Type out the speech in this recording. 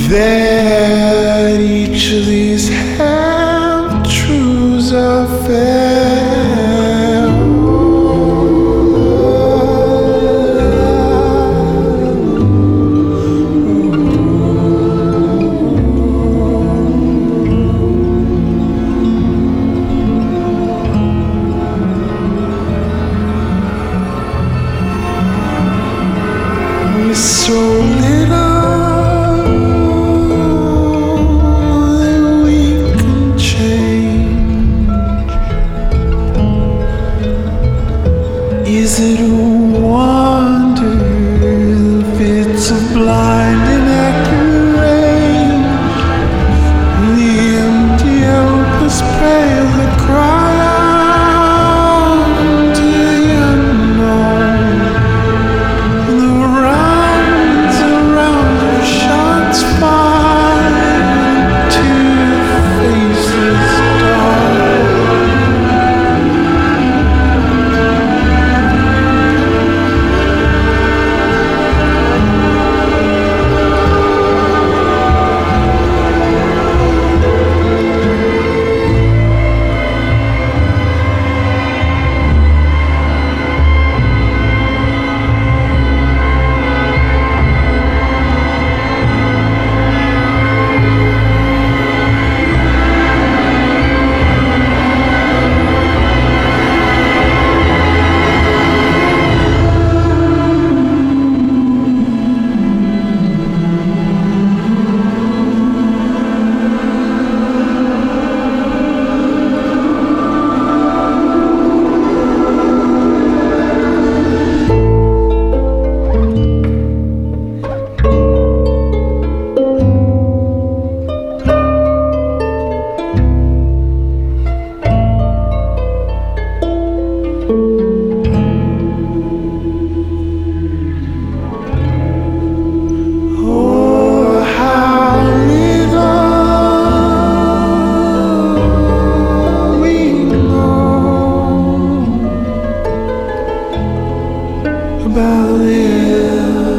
that each of these half-truths are fair. We're so little that we can change. Is it a wonder if it's a blind inaccurate range? The empty helpless pale that cry out to the unknown. The rounds around of shots fired to faceless dark. Oh, how little we know about this.